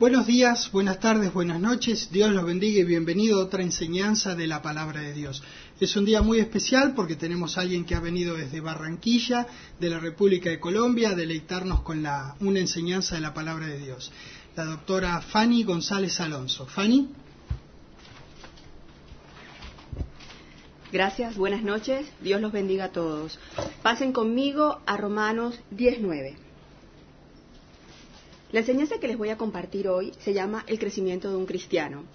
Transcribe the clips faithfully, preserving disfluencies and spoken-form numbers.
Buenos días, buenas tardes, buenas noches, Dios los bendiga y bienvenido a otra enseñanza de la Palabra de Dios. Es un día muy especial porque tenemos a alguien que ha venido desde Barranquilla, de la República de Colombia, a deleitarnos con la, una enseñanza de la Palabra de Dios. La doctora Fanny González Alonso. Fanny. Gracias, buenas noches, Dios los bendiga a todos. Pasen conmigo a Romanos diez nueve. La enseñanza que les voy a compartir hoy se llama El crecimiento de un cristiano.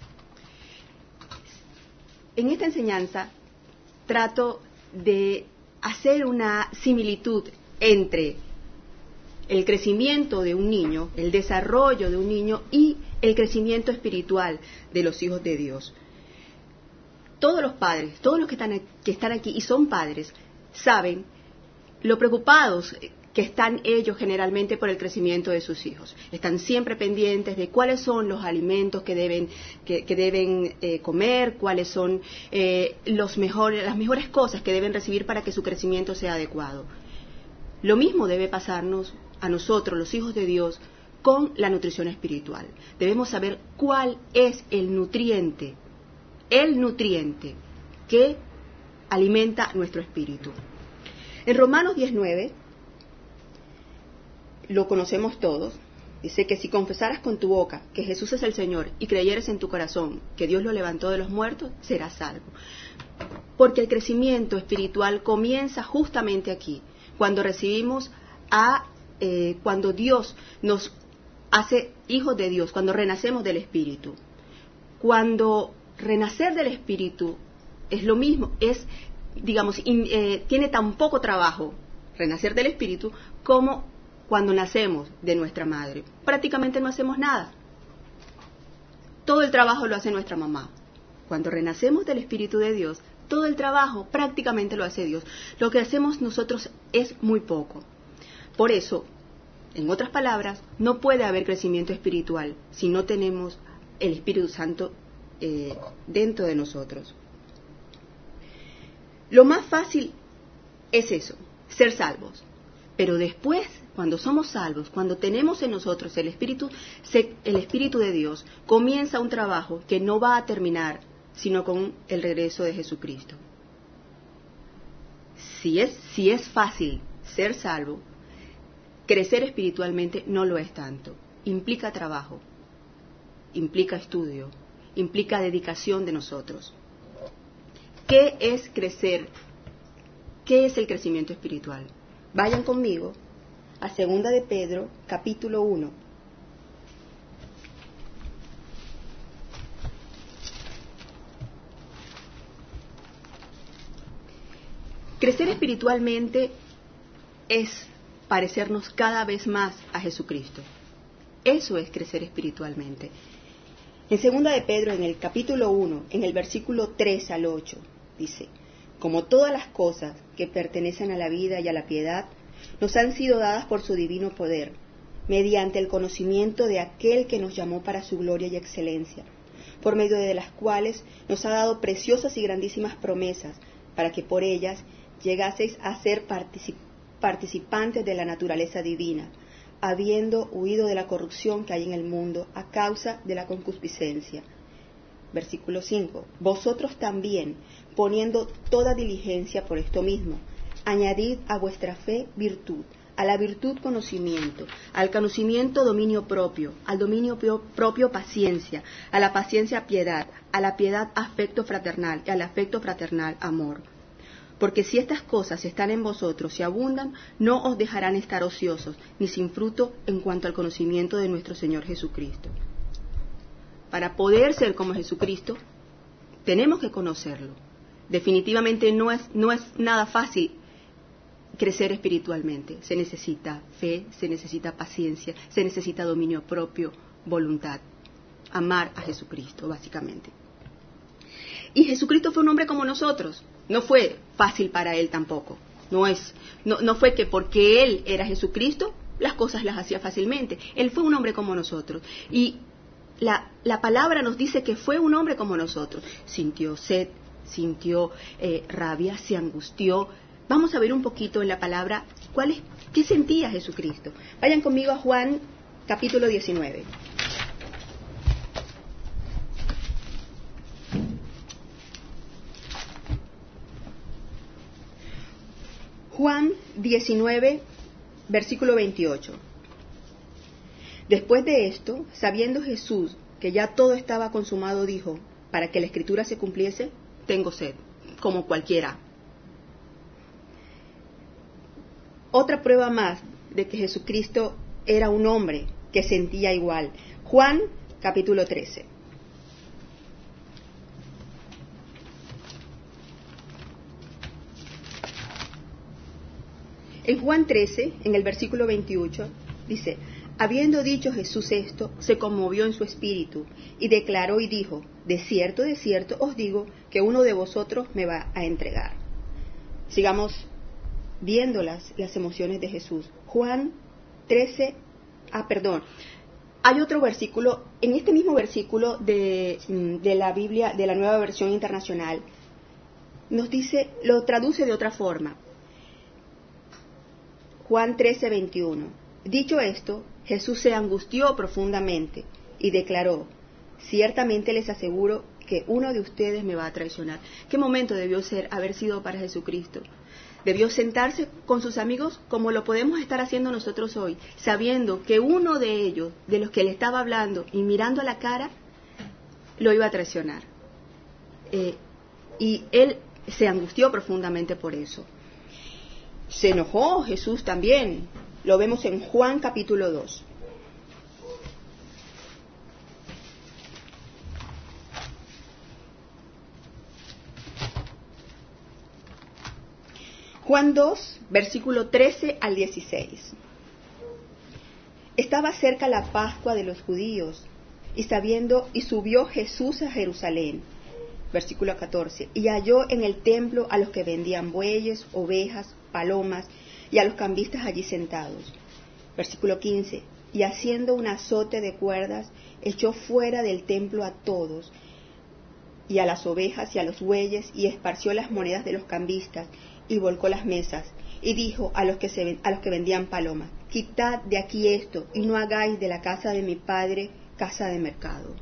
En esta enseñanza trato de hacer una similitud entre el crecimiento de un niño, el desarrollo de un niño y el crecimiento espiritual de los hijos de Dios. Todos los padres, todos los que están, que están aquí y son padres, saben lo preocupados que están ellos generalmente por el crecimiento de sus hijos. Están siempre pendientes de cuáles son los alimentos que deben, que, que deben eh, comer, cuáles son eh, los mejores, las mejores cosas que deben recibir para que su crecimiento sea adecuado. Lo mismo debe pasarnos a nosotros, los hijos de Dios, con la nutrición espiritual. Debemos saber cuál es el nutriente, el nutriente que alimenta nuestro espíritu. En Romanos diez nueve, lo conocemos todos, dice que si confesaras con tu boca que Jesús es el Señor y creyeres en tu corazón que Dios lo levantó de los muertos, serás salvo. Porque el crecimiento espiritual comienza justamente aquí, cuando recibimos a, eh, cuando Dios nos hace hijos de Dios, cuando renacemos del Espíritu. Cuando renacer del Espíritu es lo mismo, es, digamos, in, eh, tiene tan poco trabajo renacer del Espíritu como cuando nacemos de nuestra madre. Prácticamente no hacemos nada. Todo el trabajo lo hace nuestra mamá. Cuando renacemos del Espíritu de Dios, todo el trabajo prácticamente lo hace Dios. Lo que hacemos nosotros es muy poco. Por eso, en otras palabras, no puede haber crecimiento espiritual si no tenemos el Espíritu Santo eh, dentro de nosotros. Lo más fácil es eso, ser salvos. Pero después, cuando somos salvos, cuando tenemos en nosotros el Espíritu, el Espíritu de Dios, comienza un trabajo que no va a terminar sino con el regreso de Jesucristo. Si es, si es fácil ser salvo, crecer espiritualmente no lo es tanto. Implica trabajo, implica estudio, implica dedicación de nosotros. ¿Qué es crecer? ¿Qué es el crecimiento espiritual? Vayan conmigo a Segunda de Pedro, capítulo uno. Crecer espiritualmente es parecernos cada vez más a Jesucristo. Eso es crecer espiritualmente. En Segunda de Pedro, en el capítulo uno, en el versículo tres al ocho, dice: como todas las cosas que pertenecen a la vida y a la piedad, nos han sido dadas por su divino poder, mediante el conocimiento de aquel que nos llamó para su gloria y excelencia, por medio de las cuales nos ha dado preciosas y grandísimas promesas, para que por ellas llegaseis a ser particip- participantes de la naturaleza divina, habiendo huido de la corrupción que hay en el mundo a causa de la concupiscencia. Versículo cinco. Vosotros también, poniendo toda diligencia por esto mismo, añadid a vuestra fe virtud, a la virtud conocimiento, al conocimiento dominio propio, al dominio propio paciencia, a la paciencia piedad, a la piedad afecto fraternal y al afecto fraternal amor. Porque si estas cosas están en vosotros y abundan, no os dejarán estar ociosos, ni sin fruto en cuanto al conocimiento de nuestro Señor Jesucristo. Para poder ser como Jesucristo, tenemos que conocerlo. Definitivamente no es, no es nada fácil crecer espiritualmente. Se necesita fe, se necesita paciencia, se necesita dominio propio, voluntad. Amar a Jesucristo, básicamente. Y Jesucristo fue un hombre como nosotros. No fue fácil para él tampoco. No, es, no, no fue que porque él era Jesucristo, las cosas las hacía fácilmente. Él fue un hombre como nosotros. Y La, la palabra nos dice que fue un hombre como nosotros. Sintió sed, sintió eh, rabia, se angustió. Vamos a ver un poquito en la palabra cuál es, qué sentía Jesucristo. Vayan conmigo a Juan capítulo diecinueve. Juan diecinueve, versículo veintiocho. Después de esto, sabiendo Jesús que ya todo estaba consumado, dijo, para que la escritura se cumpliese, tengo sed, como cualquiera. Otra prueba más de que Jesucristo era un hombre que sentía igual. Juan capítulo trece. En Juan trece, en el versículo veintiocho, dice, habiendo dicho Jesús esto, se conmovió en su espíritu y declaró y dijo, de cierto, de cierto os digo que uno de vosotros me va a entregar. Sigamos viendo las, las emociones de Jesús. Juan trece, ah, perdón, hay otro versículo, en este mismo versículo de, de la Biblia, de la Nueva Versión Internacional, nos dice, lo traduce de otra forma. Juan trece, veintiuno. Dicho esto, Jesús se angustió profundamente y declaró, ciertamente les aseguro que uno de ustedes me va a traicionar. ¿Qué momento debió ser haber sido para Jesucristo? Debió sentarse con sus amigos como lo podemos estar haciendo nosotros hoy, sabiendo que uno de ellos, de los que le estaba hablando y mirando a la cara, lo iba a traicionar. Eh, y él se angustió profundamente por eso. Se enojó Jesús también. Lo vemos en Juan capítulo dos. Juan dos, versículo trece al dieciséis. Estaba cerca la Pascua de los judíos, y sabiendo, y subió Jesús a Jerusalén. Versículo catorce. Y halló en el templo a los que vendían bueyes, ovejas, palomas, y a los cambistas allí sentados. Versículo quince. Y haciendo un azote de cuerdas, echó fuera del templo a todos, y a las ovejas y a los bueyes, y esparció las monedas de los cambistas, y volcó las mesas, y dijo a los que, se, a los que vendían palomas, quitad de aquí esto, y no hagáis de la casa de mi padre casa de mercado.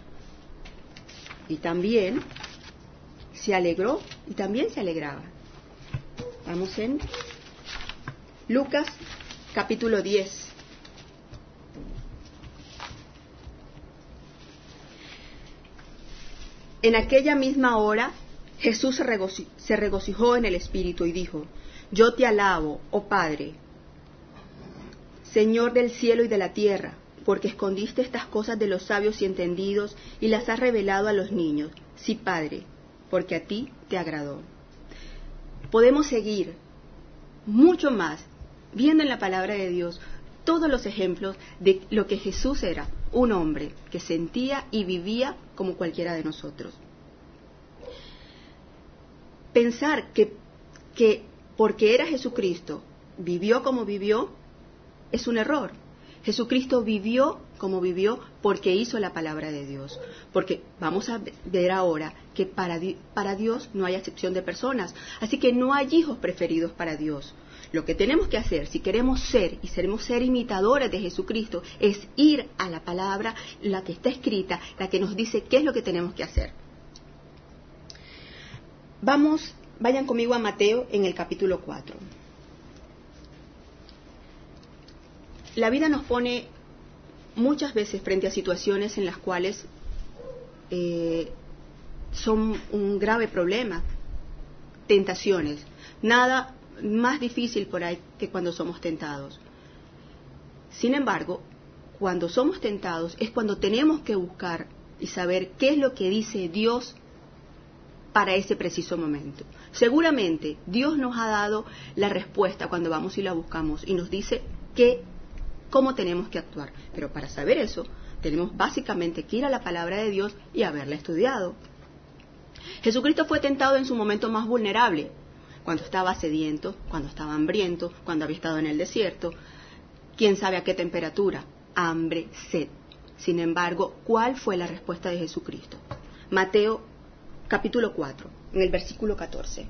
Y también se alegró, y también se alegraba. Vamos en Lucas capítulo diez. En aquella misma hora Jesús se, regoci- se regocijó en el Espíritu y dijo, yo te alabo, oh Padre, Señor del cielo y de la tierra, porque escondiste estas cosas de los sabios y entendidos y las has revelado a los niños. Sí, Padre, porque a ti te agradó. Podemos seguir mucho más viendo en la palabra de Dios todos los ejemplos de lo que Jesús era, un hombre que sentía y vivía como cualquiera de nosotros. Pensar que, que porque era Jesucristo, vivió como vivió, es un error. Jesucristo vivió como vivió porque hizo la palabra de Dios. Porque vamos a ver ahora que para, para Dios no hay acepción de personas. Así que no hay hijos preferidos para Dios. Lo que tenemos que hacer, si queremos ser y queremos ser imitadores de Jesucristo, es ir a la palabra, la que está escrita, la que nos dice qué es lo que tenemos que hacer. Vamos, vayan conmigo a Mateo en el capítulo cuatro. La vida nos pone muchas veces frente a situaciones en las cuales eh, son un grave problema, tentaciones. Nada más difícil por ahí que cuando somos tentados. Sin embargo, cuando somos tentados es cuando tenemos que buscar y saber qué es lo que dice Dios para ese preciso momento. Seguramente Dios nos ha dado la respuesta cuando vamos y la buscamos y nos dice que cómo tenemos que actuar. Pero para saber eso, tenemos básicamente que ir a la palabra de Dios y haberla estudiado. Jesucristo fue tentado en su momento más vulnerable, cuando estaba sediento, cuando estaba hambriento, cuando había estado en el desierto, quién sabe a qué temperatura, hambre, sed. Sin embargo, ¿cuál fue la respuesta de Jesucristo? Mateo capítulo cuatro, en el versículo catorce.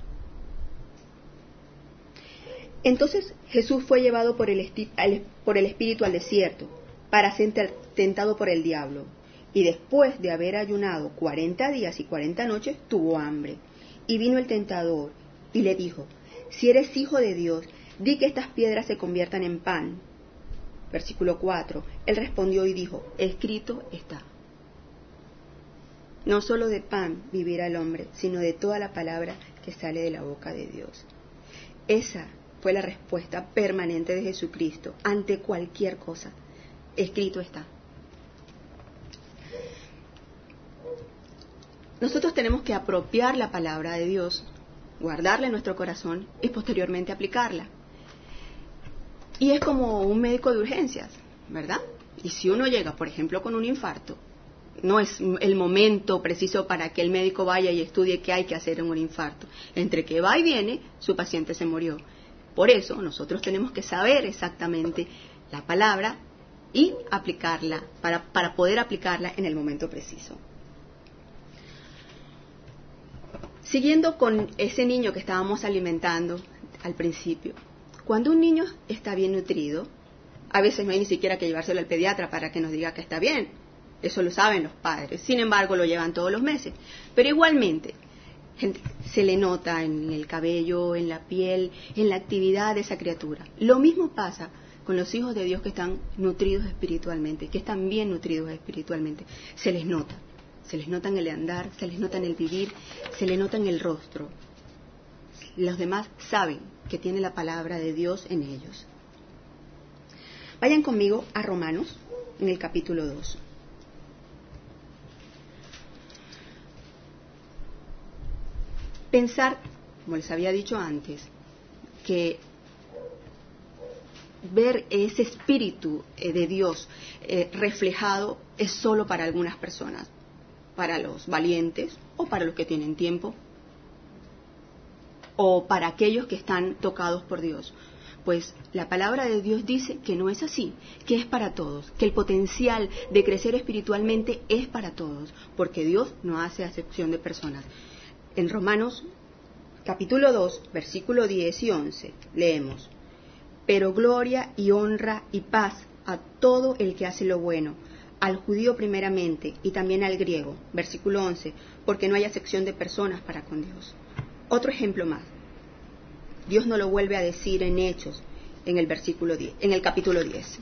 Entonces Jesús fue llevado por el, esti- al, por el Espíritu al desierto, para ser tentado por el diablo. Y después de haber ayunado cuarenta días y cuarenta noches, tuvo hambre. Y vino el tentador, y le dijo, si eres hijo de Dios, di que estas piedras se conviertan en pan. Versículo cuatro. Él respondió y dijo, escrito está. No solo de pan vivirá el hombre, sino de toda la palabra que sale de la boca de Dios. Esa fue la respuesta permanente de Jesucristo ante cualquier cosa. Escrito está. Nosotros tenemos que apropiar la palabra de Dios, guardarla en nuestro corazón y posteriormente aplicarla. Y es como un médico de urgencias, ¿verdad? Y si uno llega, por ejemplo, con un infarto, no es el momento preciso para que el médico vaya y estudie qué hay que hacer en un infarto. Entre que va y viene, su paciente se murió. Por eso nosotros tenemos que saber exactamente la palabra y aplicarla, para, para poder aplicarla en el momento preciso. Siguiendo con ese niño que estábamos alimentando al principio, cuando un niño está bien nutrido, a veces no hay ni siquiera que llevárselo al pediatra para que nos diga que está bien. Eso lo saben los padres. Sin embargo, lo llevan todos los meses. Pero igualmente, se le nota en el cabello, en la piel, en la actividad de esa criatura. Lo mismo pasa con los hijos de Dios que están nutridos espiritualmente, que están bien nutridos espiritualmente. Se les nota. Se les nota en el andar, se les nota en el vivir, se les nota en el rostro. Los demás saben que tiene la palabra de Dios en ellos. Vayan conmigo a Romanos, en el capítulo dos. Pensar, como les había dicho antes, que ver ese espíritu de Dios eh, reflejado es solo para algunas personas, para los valientes o para los que tienen tiempo o para aquellos que están tocados por Dios. Pues la palabra de Dios dice que no es así, que es para todos, que el potencial de crecer espiritualmente es para todos, porque Dios no hace acepción de personas. En Romanos capítulo dos, versículo diez y once, leemos: pero gloria y honra y paz a todo el que hace lo bueno, al judío primeramente y también al griego. Versículo once, porque no hay acepción de personas para con Dios. Otro ejemplo más. Dios no lo vuelve a decir en Hechos, en el versículo diez, en el capítulo diez.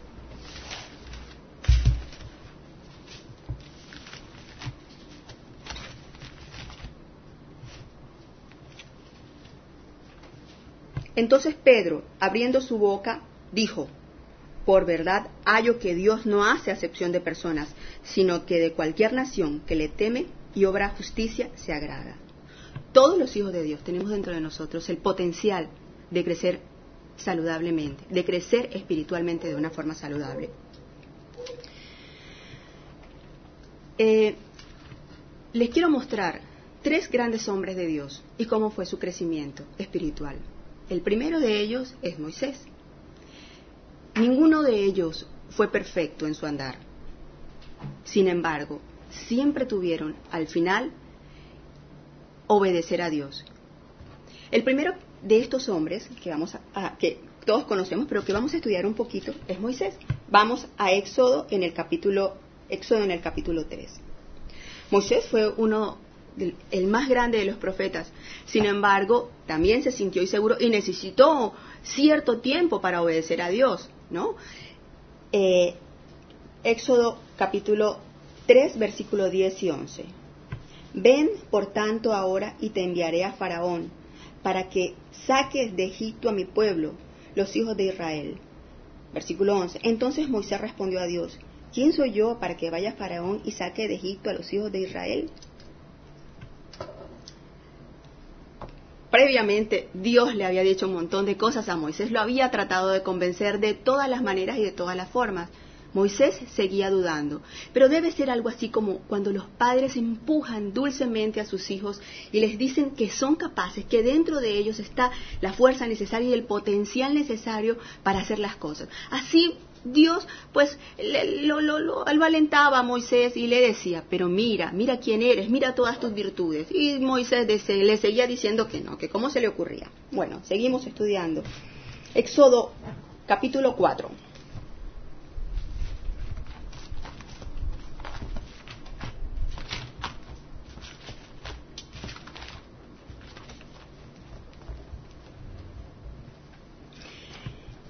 Entonces Pedro, abriendo su boca, dijo: por verdad hallo que Dios no hace acepción de personas, sino que de cualquier nación que le teme y obra justicia se agrada. Todos los hijos de Dios tenemos dentro de nosotros el potencial de crecer saludablemente, de crecer espiritualmente de una forma saludable. Eh, les quiero mostrar tres grandes hombres de Dios y cómo fue su crecimiento espiritual. El primero de ellos es Moisés. Ninguno de ellos fue perfecto en su andar. Sin embargo, siempre tuvieron, al final, obedecer a Dios. El primero de estos hombres, que, vamos a, a, que todos conocemos, pero que vamos a estudiar un poquito, es Moisés. Vamos a Éxodo en el capítulo, Éxodo en el capítulo tres. Moisés fue uno del, el más grande de los profetas. Sin embargo, también se sintió inseguro y necesitó cierto tiempo para obedecer a Dios, ¿no? Eh, Éxodo capítulo tres, versículo diez y once. Ven, por tanto, ahora y te enviaré a Faraón, para que saques de Egipto a mi pueblo, los hijos de Israel. Versículo once. Entonces Moisés respondió a Dios: ¿quién soy yo para que vaya Faraón y saque de Egipto a los hijos de Israel? Previamente, Dios le había dicho un montón de cosas a Moisés, lo había tratado de convencer de todas las maneras y de todas las formas. Moisés seguía dudando, pero debe ser algo así como cuando los padres empujan dulcemente a sus hijos y les dicen que son capaces, que dentro de ellos está la fuerza necesaria y el potencial necesario para hacer las cosas. Así Dios pues le, lo, lo, lo, lo alentaba a Moisés y le decía: pero mira, mira quién eres, mira todas tus virtudes. Y Moisés de, le seguía diciendo que no, que cómo se le ocurría. Bueno, seguimos estudiando. Éxodo capítulo cuatro.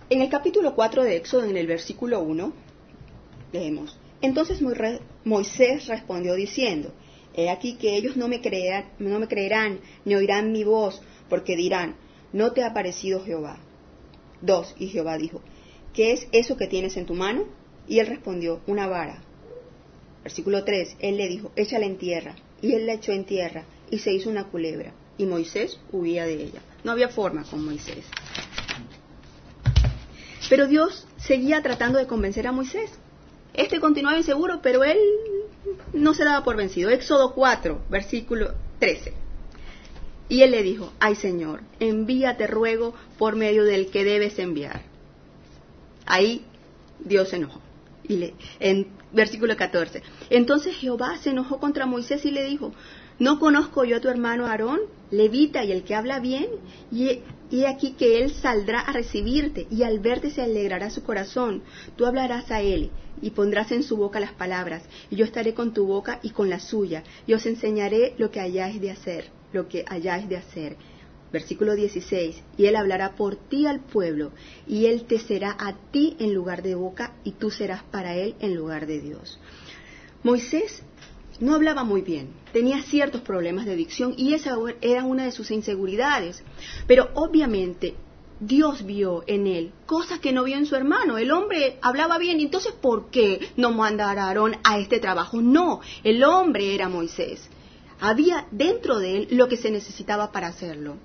En el capítulo cuatro de Éxodo, en el versículo uno, leemos: Entonces Moisés respondió diciendo: He aquí que ellos no me creerán, no me creerán, ni oirán mi voz, porque dirán: ¿no te ha aparecido Jehová? Dos, y Jehová dijo: ¿qué es eso que tienes en tu mano? Y él respondió: una vara. Versículo tres, él le dijo: échala en tierra. Y él la echó en tierra, y se hizo una culebra, y Moisés huía de ella. No había forma con Moisés. Pero Dios seguía tratando de convencer a Moisés. Este continuaba inseguro, pero él no se daba por vencido. Éxodo cuatro, versículo trece. Y él le dijo: ay, Señor, envíate, ruego, por medio del que debes enviar. Ahí Dios se enojó. Y le, en versículo catorce. Entonces Jehová se enojó contra Moisés y le dijo: ¿no conozco yo a tu hermano Aarón, levita y el que habla bien? Y, y aquí que él saldrá a recibirte, y al verte se alegrará su corazón. Tú hablarás a él, y pondrás en su boca las palabras, y yo estaré con tu boca y con la suya, y os enseñaré lo que hayáis de hacer, lo que hayáis de hacer. Versículo dieciséis, y él hablará por ti al pueblo, y él te será a ti en lugar de boca, y tú serás para él en lugar de Dios. Moisés no hablaba muy bien, tenía ciertos problemas de dicción, y esa era una de sus inseguridades, pero obviamente Dios vio en él cosas que no vio en su hermano. El hombre hablaba bien, entonces ¿por qué no mandar a Aarón a este trabajo? No, el hombre era Moisés. Había dentro de él lo que se necesitaba para hacerlo.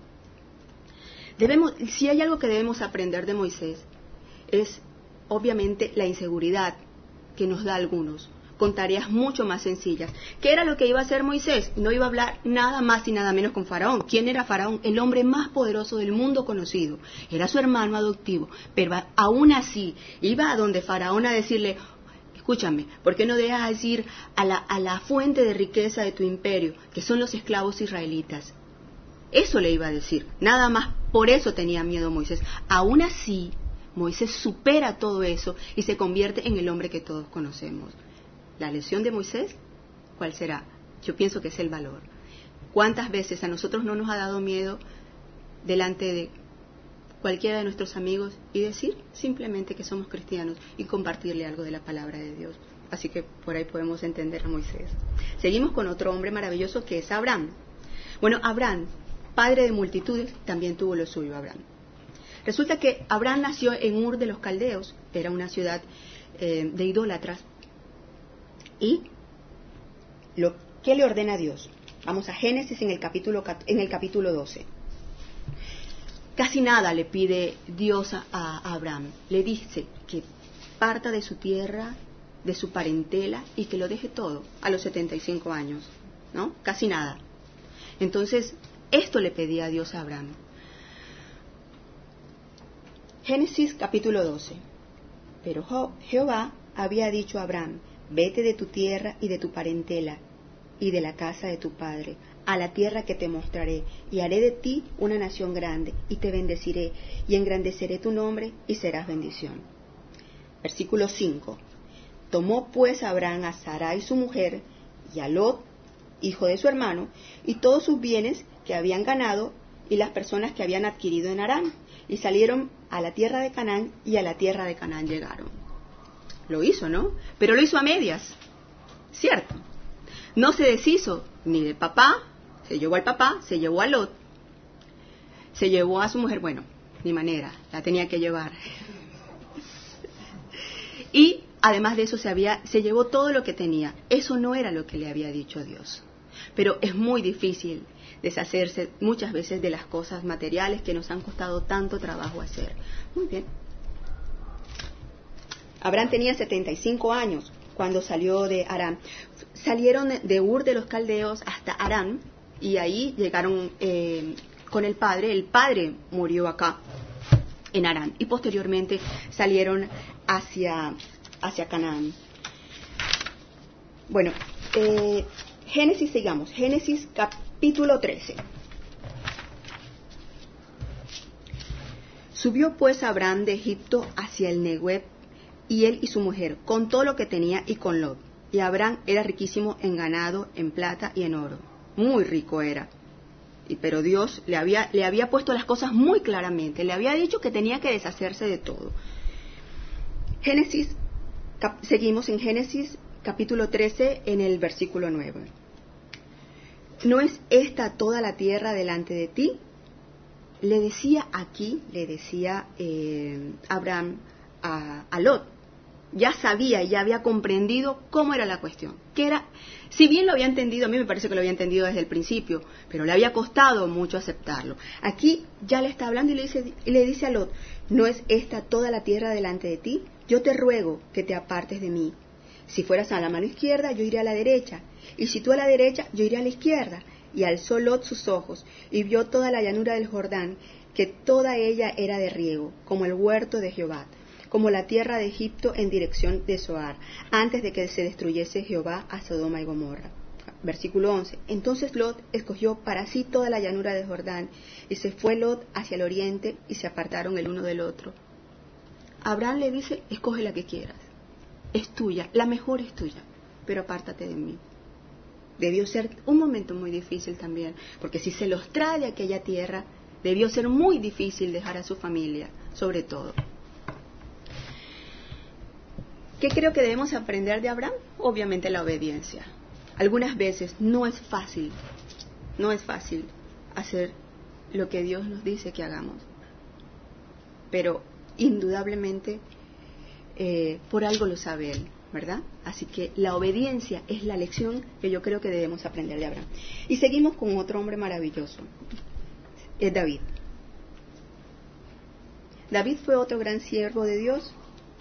Debemos, si hay algo que debemos aprender de Moisés, es obviamente la inseguridad que nos da a algunos, con tareas mucho más sencillas. ¿Qué era lo que iba a hacer Moisés? No iba a hablar nada más y nada menos con Faraón. ¿Quién era Faraón? El hombre más poderoso del mundo conocido. Era su hermano adoptivo, pero aún así iba a donde Faraón a decirle: escúchame, ¿por qué no dejas ir a la, a la fuente de riqueza de tu imperio, que son los esclavos israelitas? Eso le iba a decir, nada más. Por eso tenía miedo Moisés. Aún así, Moisés supera todo eso y se convierte en el hombre que todos conocemos. ¿La lección de Moisés? ¿Cuál será? Yo pienso que es el valor. ¿Cuántas veces a nosotros no nos ha dado miedo delante de cualquiera de nuestros amigos y decir simplemente que somos cristianos y compartirle algo de la palabra de Dios? Así que por ahí podemos entender a Moisés. Seguimos con otro hombre maravilloso que es Abraham. Bueno, Abraham, padre de multitudes, también tuvo lo suyo Abraham. Resulta que Abraham nació en Ur de los Caldeos, era una ciudad eh, de idólatras. ¿Y lo qué le ordena a Dios? Vamos a Génesis en el capítulo en el capítulo doce. Casi nada le pide Dios a, a Abraham. Le dice que parta de su tierra, de su parentela, y que lo deje todo a los setenta y cinco años, ¿no? Casi nada. Entonces, esto le pedía a Dios a Abraham. Génesis capítulo doce. Pero Jehová había dicho a Abraham: vete de tu tierra y de tu parentela y de la casa de tu padre, a la tierra que te mostraré, y haré de ti una nación grande, y te bendeciré, y engrandeceré tu nombre, y serás bendición. Versículo cinco. Tomó pues Abraham a Sarai su mujer, y a Lot, hijo de su hermano, y todos sus bienes que habían ganado, y las personas que habían adquirido en Harán, y salieron a la tierra de Canaán, y a la tierra de Canaán llegaron. Lo hizo, ¿no? Pero lo hizo a medias, ¿cierto? No se deshizo ni de papá, se llevó al papá, se llevó a Lot, se llevó a su mujer, bueno, ni manera, la tenía que llevar. Y además de eso se, había, se llevó todo lo que tenía. Eso no era lo que le había dicho Dios. Pero es muy difícil deshacerse muchas veces de las cosas materiales que nos han costado tanto trabajo hacer. Muy bien. Abraham tenía setenta y cinco años cuando salió de Harán. Salieron de Ur de los Caldeos hasta Harán, y ahí llegaron eh, con el padre. El padre murió acá, en Harán, y posteriormente salieron hacia, hacia Canaán. Bueno, eh, Génesis, sigamos. Génesis capítulo trece. Subió pues Abraham de Egipto hacia el Negueb, y él y su mujer, con todo lo que tenía, y con Lot. Y Abraham era riquísimo en ganado, en plata y en oro. Muy rico era. Y, pero Dios le había, le había puesto las cosas muy claramente, le había dicho que tenía que deshacerse de todo. Génesis, cap, seguimos en Génesis capítulo trece en el versículo nueve. ¿No es esta toda la tierra delante de ti? Le decía aquí, le decía eh, Abraham a, a Lot. Ya sabía, ya había comprendido cómo era la cuestión. Que era, si bien lo había entendido, a mí me parece que lo había entendido desde el principio, pero le había costado mucho aceptarlo. Aquí ya le está hablando y le dice, y le dice a Lot, ¿no es esta toda la tierra delante de ti? Yo te ruego que te apartes de mí. Si fueras a la mano izquierda, yo iré a la derecha, y si tú a la derecha, yo iré a la izquierda. Y alzó Lot sus ojos, y vio toda la llanura del Jordán, que toda ella era de riego, como el huerto de Jehová, como la tierra de Egipto en dirección de Zoar, antes de que se destruyese Jehová a Sodoma y Gomorra. Versículo once. Entonces Lot escogió para sí toda la llanura del Jordán, y se fue Lot hacia el oriente, y se apartaron el uno del otro. Abraham le dice, escoge la que quieras, es tuya, la mejor es tuya, pero apártate de mí. Debió ser un momento muy difícil también, porque si se los trae de aquella tierra, debió ser muy difícil dejar a su familia, sobre todo. ¿Qué creo que debemos aprender de Abraham? Obviamente la obediencia. Algunas veces no es fácil, no es fácil hacer lo que Dios nos dice que hagamos, pero indudablemente eh, por algo lo sabe Él, ¿verdad? Así que la obediencia es la lección que yo creo que debemos aprender de Abraham. Y seguimos con otro hombre maravilloso, es David. David fue otro gran siervo de Dios.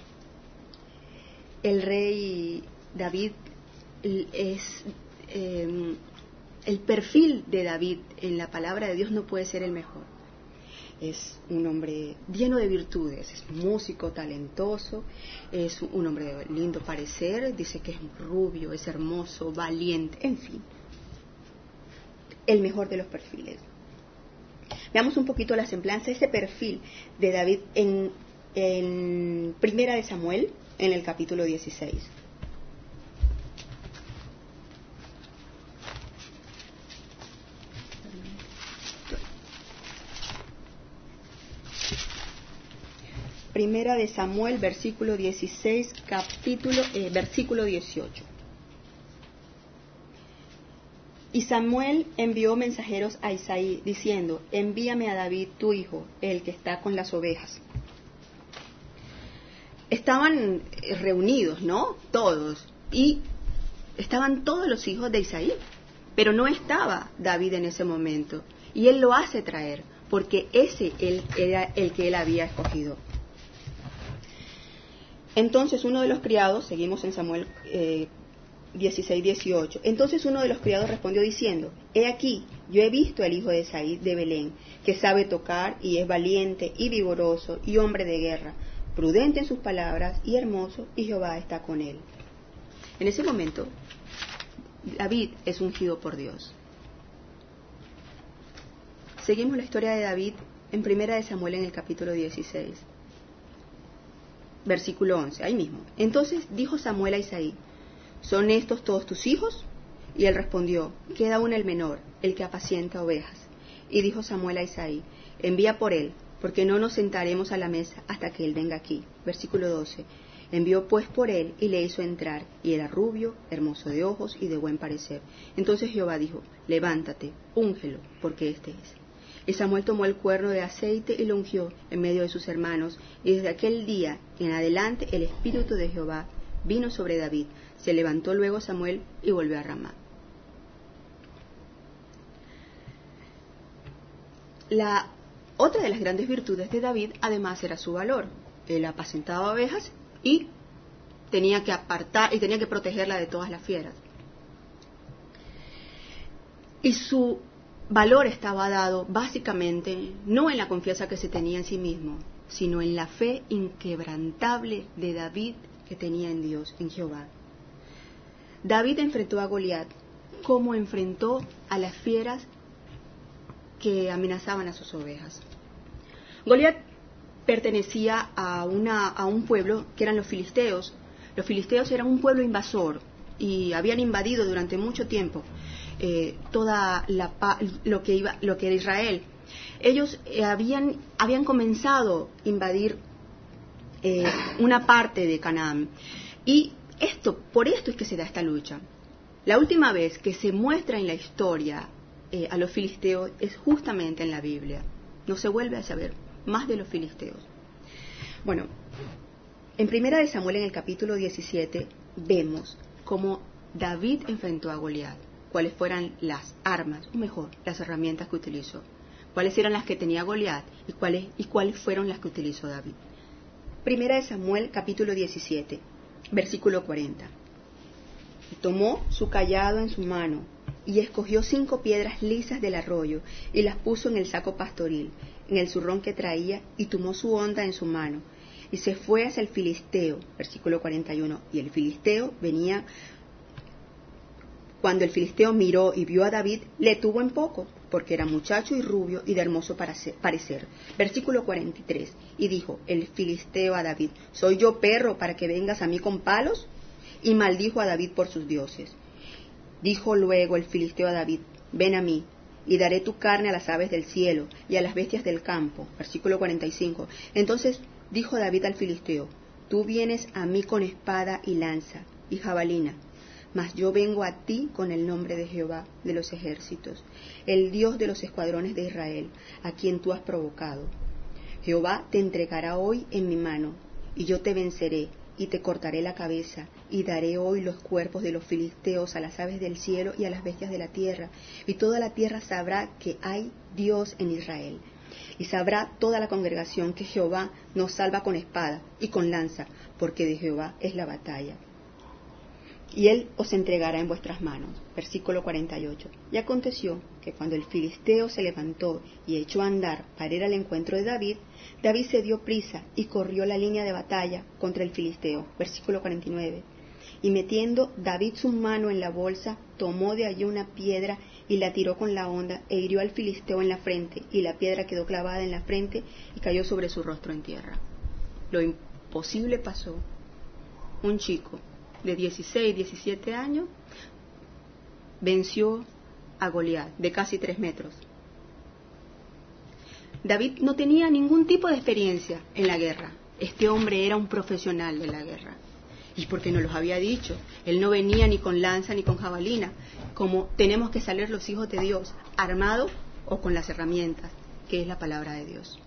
El rey David es eh, el perfil de David en la palabra de Dios no puede ser el mejor. Es un hombre lleno de virtudes, es músico, talentoso, es un hombre de lindo parecer, dice que es rubio, es hermoso, valiente, en fin, el mejor de los perfiles. Veamos un poquito la semblanza, ese perfil de David en, en Primera de Samuel, en el capítulo dieciséis. Primera de Samuel, versículo dieciséis, capítulo, eh, versículo dieciocho. Y Samuel envió mensajeros a Isaí, diciendo, envíame a David tu hijo, el que está con las ovejas. Estaban reunidos, ¿no? Todos. Y estaban todos los hijos de Isaí. Pero no estaba David en ese momento. Y él lo hace traer, porque ese él, era el que él había escogido. Entonces uno de los criados, seguimos en Samuel eh, dieciséis, dieciocho, entonces uno de los criados respondió diciendo, he aquí, yo he visto al hijo de Isaí de Belén, que sabe tocar y es valiente y vigoroso y hombre de guerra, prudente en sus palabras y hermoso, y Jehová está con él. En ese momento, David es ungido por Dios. Seguimos la historia de David en Primera de Samuel en el capítulo dieciséis. Versículo once, ahí mismo. Entonces dijo Samuel a Isaí, ¿son estos todos tus hijos? Y él respondió, queda aún el menor, el que apacienta ovejas. Y dijo Samuel a Isaí, envía por él, porque no nos sentaremos a la mesa hasta que él venga aquí. Versículo doce, envió pues por él y le hizo entrar, y era rubio, hermoso de ojos y de buen parecer. Entonces Jehová dijo, levántate, úngelo, porque este es. Y Samuel tomó el cuerno de aceite y lo ungió en medio de sus hermanos, y desde aquel día en adelante el Espíritu de Jehová vino sobre David. Se levantó luego Samuel y volvió a Ramá. La otra de las grandes virtudes de David, además, era su valor. Él apacentaba ovejas y tenía que apartar y tenía que protegerla de todas las fieras. Y su valor estaba dado básicamente no en la confianza que se tenía en sí mismo, sino en la fe inquebrantable de David que tenía en Dios, en Jehová. David enfrentó a Goliat como enfrentó a las fieras que amenazaban a sus ovejas. Goliat pertenecía a, una, a un pueblo que eran los filisteos. Los filisteos eran un pueblo invasor y habían invadido durante mucho tiempo. eh, toda la lo que iba, lo que era Israel. Ellos eh, habían habían comenzado a invadir eh, una parte de Canaán, y esto por esto es que se da esta lucha. La última vez que se muestra en la historia eh, a los filisteos es justamente en la Biblia. No se vuelve a saber más de los filisteos. Bueno, en Primera de Samuel, en el capítulo diecisiete, vemos cómo David enfrentó a Goliat, cuáles fueran las armas, o mejor, las herramientas que utilizó, cuáles eran las que tenía Goliat y cuáles, y cuáles fueron las que utilizó David. Primera de Samuel, capítulo diecisiete, versículo cuarenta. Y tomó su cayado en su mano, y escogió cinco piedras lisas del arroyo, y las puso en el saco pastoril, en el zurrón que traía, y tomó su honda en su mano, y se fue hacia el filisteo, versículo cuarenta y uno, y el filisteo venía. Cuando el filisteo miró y vio a David, le tuvo en poco, porque era muchacho y rubio y de hermoso parecer. Versículo cuarenta y tres, y dijo el filisteo a David, ¿soy yo perro para que vengas a mí con palos? Y maldijo a David por sus dioses. Dijo luego el filisteo a David, ven a mí, y daré tu carne a las aves del cielo y a las bestias del campo. Versículo cuarenta y cinco, entonces dijo David al filisteo, tú vienes a mí con espada y lanza y jabalina, mas yo vengo a ti con el nombre de Jehová de los ejércitos, el Dios de los escuadrones de Israel, a quien tú has provocado. Jehová te entregará hoy en mi mano, y yo te venceré, y te cortaré la cabeza, y daré hoy los cuerpos de los filisteos a las aves del cielo y a las bestias de la tierra, y toda la tierra sabrá que hay Dios en Israel. Y sabrá toda la congregación que Jehová nos salva con espada y con lanza, porque de Jehová es la batalla. Y él os entregará en vuestras manos. Versículo cuarenta y ocho. Y aconteció que cuando el filisteo se levantó y echó a andar para ir al encuentro de David, David se dio prisa y corrió la línea de batalla contra el filisteo. Versículo cuarenta y nueve. Y metiendo David su mano en la bolsa, tomó de allí una piedra y la tiró con la honda e hirió al filisteo en la frente, y la piedra quedó clavada en la frente y cayó sobre su rostro en tierra. Lo imposible pasó. Un chico de dieciséis, diecisiete años venció a Goliat de casi tres metros. David no tenía ningún tipo de experiencia en la guerra. Este hombre era un profesional de la guerra. Y porque nos los había dicho, él no venía ni con lanza ni con jabalina, como tenemos que salir los hijos de Dios, armados o con las herramientas, que es la palabra de Dios.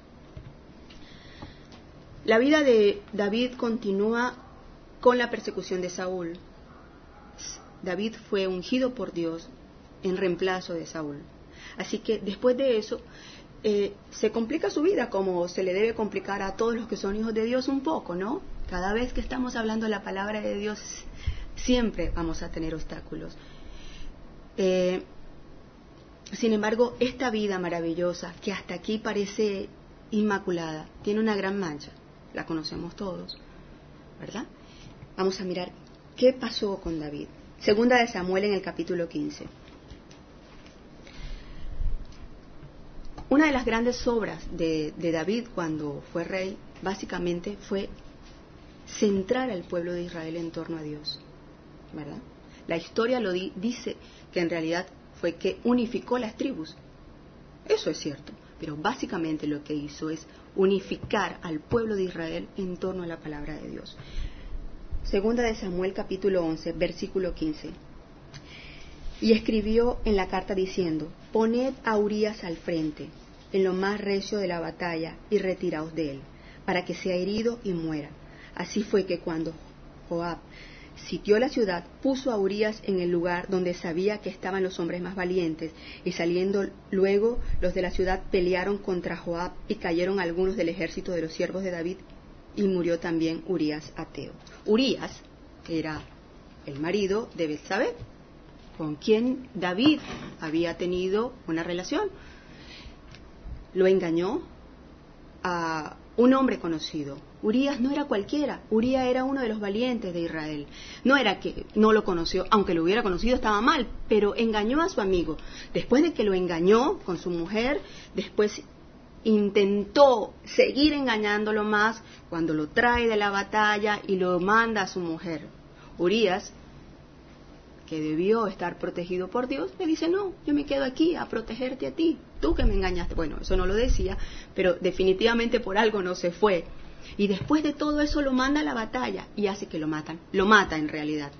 La vida de David continúa con la persecución de Saúl. David fue ungido por Dios en reemplazo de Saúl. Así que después de eso, eh, se complica su vida, como se le debe complicar a todos los que son hijos de Dios un poco, ¿no? Cada vez que estamos hablando de la palabra de Dios, siempre vamos a tener obstáculos. Eh, sin embargo, esta vida maravillosa, que hasta aquí parece inmaculada, tiene una gran mancha. La conocemos todos, ¿verdad? Vamos a mirar qué pasó con David. Segunda de Samuel, en el capítulo quince. Una de las grandes obras de, de David cuando fue rey, básicamente fue centrar al pueblo de Israel en torno a Dios, ¿verdad? La historia lo di, dice que en realidad fue que unificó las tribus. Eso es cierto, pero básicamente lo que hizo es unificar al pueblo de Israel en torno a la palabra de Dios. Segunda de Samuel, capítulo once, versículo quince. Y escribió en la carta diciendo, poned a Urías al frente, en lo más recio de la batalla, y retiraos de él, para que sea herido y muera. Así fue que cuando Joab sitió la ciudad, puso a Urías en el lugar donde sabía que estaban los hombres más valientes, y saliendo luego los de la ciudad pelearon contra Joab, y cayeron algunos del ejército de los siervos de David, y murió también Urías ateo. Urías era el marido de Betsabé, con quien David había tenido una relación. Lo engañó a un hombre conocido. Urías no era cualquiera, Urías era uno de los valientes de Israel. No era que no lo conoció, aunque lo hubiera conocido estaba mal, pero engañó a su amigo. Después de que lo engañó con su mujer, después intentó seguir engañándolo más cuando lo trae de la batalla y lo manda a su mujer. Urías, que debió estar protegido por Dios, le dice, no, yo me quedo aquí a protegerte a ti, tú que me engañaste. Bueno, eso no lo decía, pero definitivamente por algo no se fue. Y después de todo eso lo manda a la batalla y hace que lo matan, lo mata en realidad.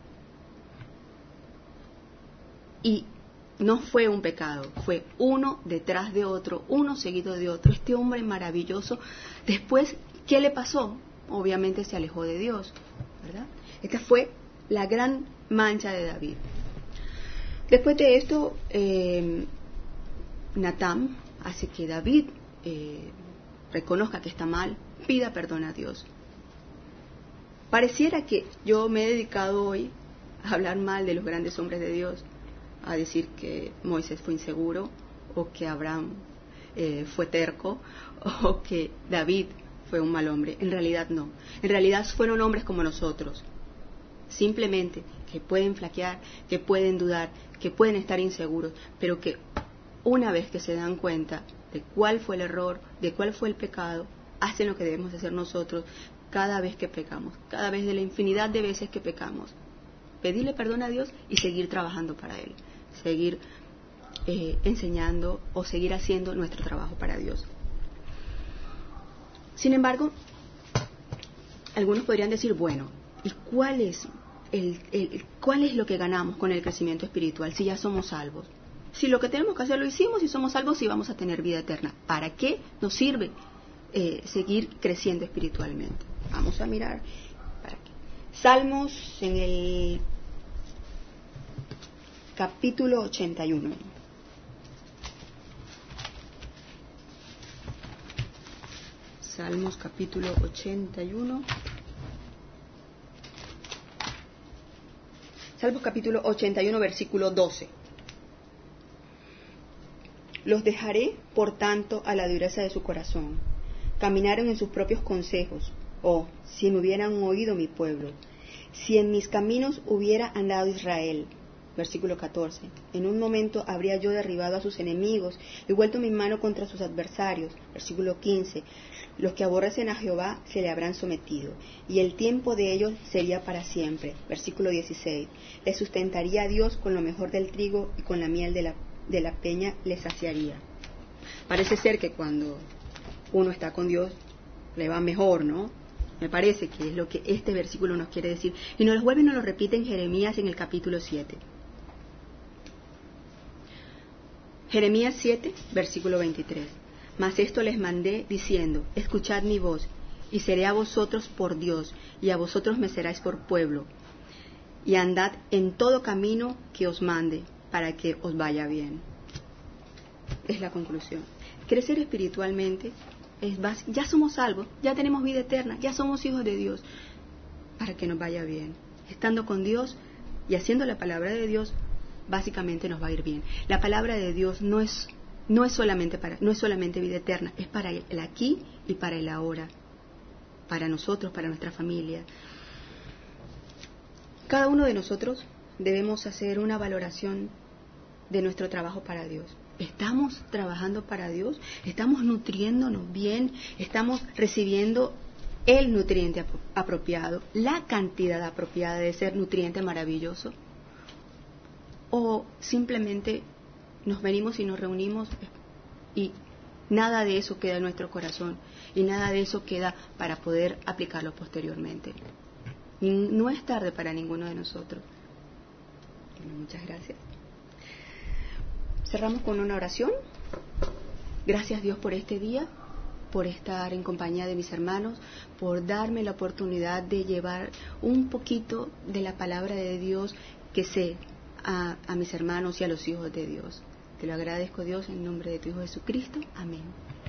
Y no fue un pecado, fue uno detrás de otro, uno seguido de otro. Este hombre maravilloso, después, ¿qué le pasó? Obviamente se alejó de Dios, ¿verdad? Esta fue la gran mancha de David. Después de esto, eh, Natán hace que David eh, reconozca que está mal, pida perdón a Dios. Pareciera que yo me he dedicado hoy a hablar mal de los grandes hombres de Dios, a decir que Moisés fue inseguro, o que Abraham eh, fue terco, o que David fue un mal hombre. En realidad no. En realidad fueron hombres como nosotros, simplemente que pueden flaquear, que pueden dudar, que pueden estar inseguros, pero que una vez que se dan cuenta de cuál fue el error, de cuál fue el pecado, hacen lo que debemos hacer nosotros cada vez que pecamos, cada vez de la infinidad de veces que pecamos. Pedirle perdón a Dios y seguir trabajando para Él, seguir eh, enseñando o seguir haciendo nuestro trabajo para Dios. Sin embargo, algunos podrían decir, bueno, ¿y cuál es, el, el, cuál es lo que ganamos con el crecimiento espiritual si ya somos salvos? Si lo que tenemos que hacer lo hicimos y somos salvos, sí vamos a tener vida eterna. ¿Para qué nos sirve eh, seguir creciendo espiritualmente? Vamos a mirar. ¿Para qué? Salmos en el capítulo ochenta y uno. Salmos capítulo ochenta y uno. Salmos capítulo ochenta y uno, versículo doce. Los dejaré, por tanto, a la dureza de su corazón. Caminaron en sus propios consejos. Oh, si me hubieran oído mi pueblo. Si en mis caminos hubiera andado Israel. Versículo catorce. En un momento habría yo derribado a sus enemigos y vuelto mi mano contra sus adversarios. Versículo quince. Los que aborrecen a Jehová se le habrán sometido, y el tiempo de ellos sería para siempre. Versículo dieciséis. Les sustentaría a Dios con lo mejor del trigo, y con la miel de la, de la peña les saciaría. Parece ser que cuando uno está con Dios le va mejor, ¿no? Me parece que es lo que este versículo nos quiere decir. Y nos lo vuelve y nos lo repite en Jeremías en el capítulo siete. Jeremías siete, versículo veintitrés. Mas esto les mandé diciendo, escuchad mi voz, y seré a vosotros por Dios, y a vosotros me seráis por pueblo, y andad en todo camino que os mande, para que os vaya bien. Es la conclusión. Crecer espiritualmente es básico. Ya somos salvos, ya tenemos vida eterna, ya somos hijos de Dios, para que nos vaya bien. Estando con Dios y haciendo la palabra de Dios, básicamente nos va a ir bien. La palabra de Dios no es No es solamente para, no es solamente vida eterna, es para el aquí y para el ahora, para nosotros, para nuestra familia. Cada uno de nosotros debemos hacer una valoración de nuestro trabajo para Dios. ¿Estamos trabajando para Dios? ¿Estamos nutriéndonos bien? ¿Estamos recibiendo el nutriente apropiado, la cantidad apropiada de ese nutriente maravilloso? ¿O simplemente nos venimos y nos reunimos y nada de eso queda en nuestro corazón y nada de eso queda para poder aplicarlo posteriormente? Y no es tarde para ninguno de nosotros. Bueno, muchas gracias. Cerramos con una oración. Gracias, Dios, por este día, por estar en compañía de mis hermanos, por darme la oportunidad de llevar un poquito de la palabra de Dios que sé a, a mis hermanos y a los hijos de Dios. Te lo agradezco, Dios, en nombre de tu Hijo Jesucristo. Amén.